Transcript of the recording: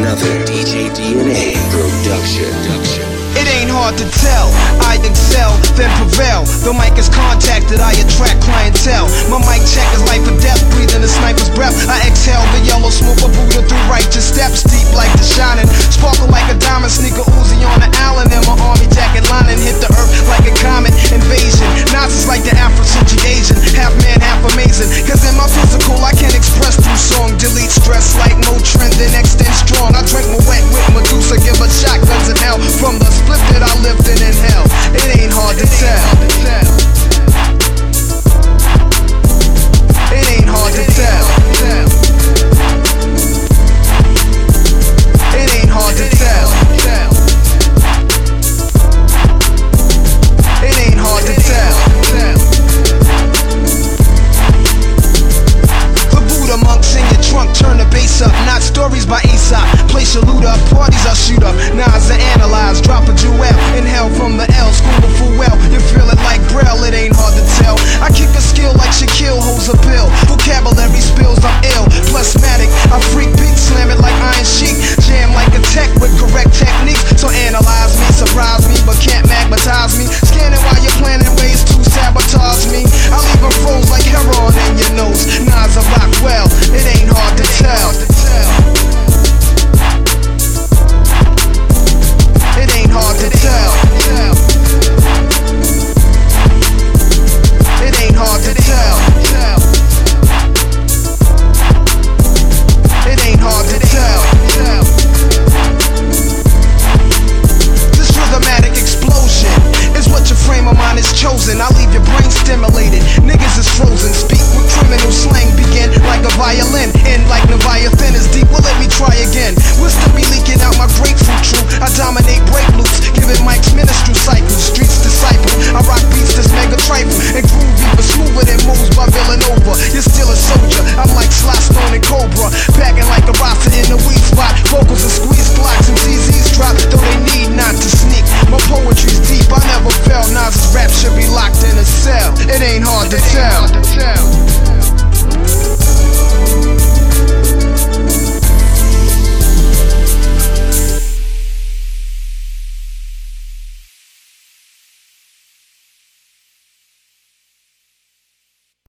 another DJ DNA production. It ain't hard to tell, I excel, then prevail. The mic is contacted, I attract clientele. My mic check is life or death, breathing a sniper's breath. I exhale the yellow smoke of Buddha through righteous steps. Deep like the shining, sparkle like a diamond. Sneaker Uzi on the island, and my army jacket lining hit the earth like a comet invasion. Nazis like the Afro-Asian, half man, half amazing. Cause in my physical I can express through song. Delete stress like Motrin, then extend strong. I drink my wet with Medusa, give her shotguns in hell. From the split that I lived in hell, it ain't hard to tell. It ain't hard to tell. It ain't hard to tell. It ain't hard to tell. The Buddha monks in your trunk, turn the bass up. Not stories by Aesop. Place your loot up, parties I'll shoot up. Nas I analyze, drop a jewel. Inhale from the L, school the full well. You feel it like Braille, it ain't hard to tell.